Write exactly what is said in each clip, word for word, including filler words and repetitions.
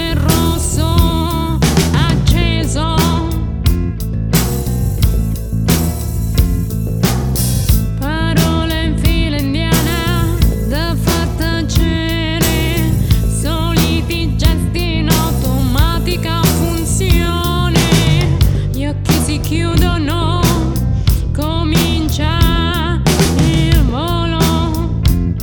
nel rosso acceso. Parole in fila indiana da far tacere, soliti gesti in automatica funzione. Gli occhi si chiudono, comincia il volo.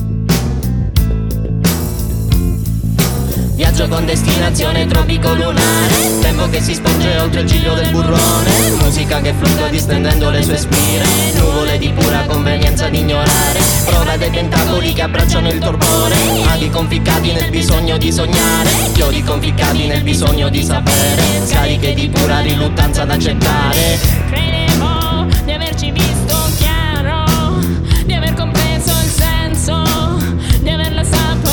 Viaggio con destinazione tropico lunare, tempo che si sporge oltre il ciglio del burrone. Musica che fluttua distendendo le sue spire, nuvole di pura convenienza di ignorare. Prova dei tentacoli che abbracciano il torpore, ali conficcati nel bisogno di sognare, chiodi conficcati nel bisogno di sapere, scariche di pura riluttanza ad accettare. Credevo di averci visto chiaro, di aver compreso il senso, di averlo assaporato.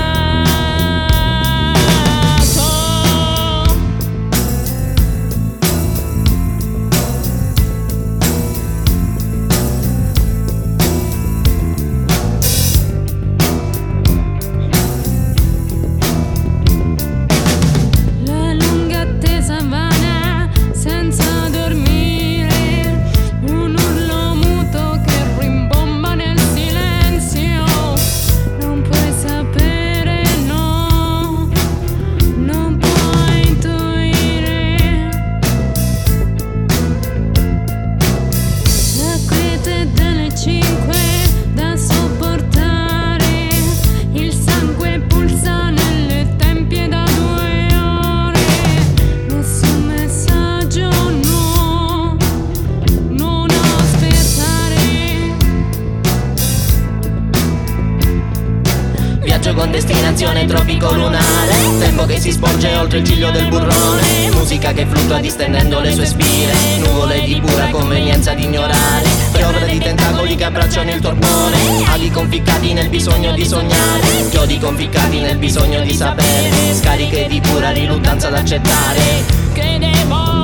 La lunga attesa vana senza dormire, un urlo muto che rimbomba nel silenzio. Non puoi sapere, no, non puoi intuire. La quiete delle cinque da sopportare, il sangue pulsa nelle tempie da due ore. Nessun messaggio, no, non aspettare. Viaggio con destinazione tropico lunare, tempo che si sporge oltre il ciglio del burrone. Musica che fluttua distendendo le sue spire, nuvole di pura convenienza di ignorare. Fiore di tentacoli che abbracciano il torpore, ali conficcati nel bisogno di sognare, chiodi conficcati nel bisogno di sapere, scariche di pura riluttanza ad accettare. Credevo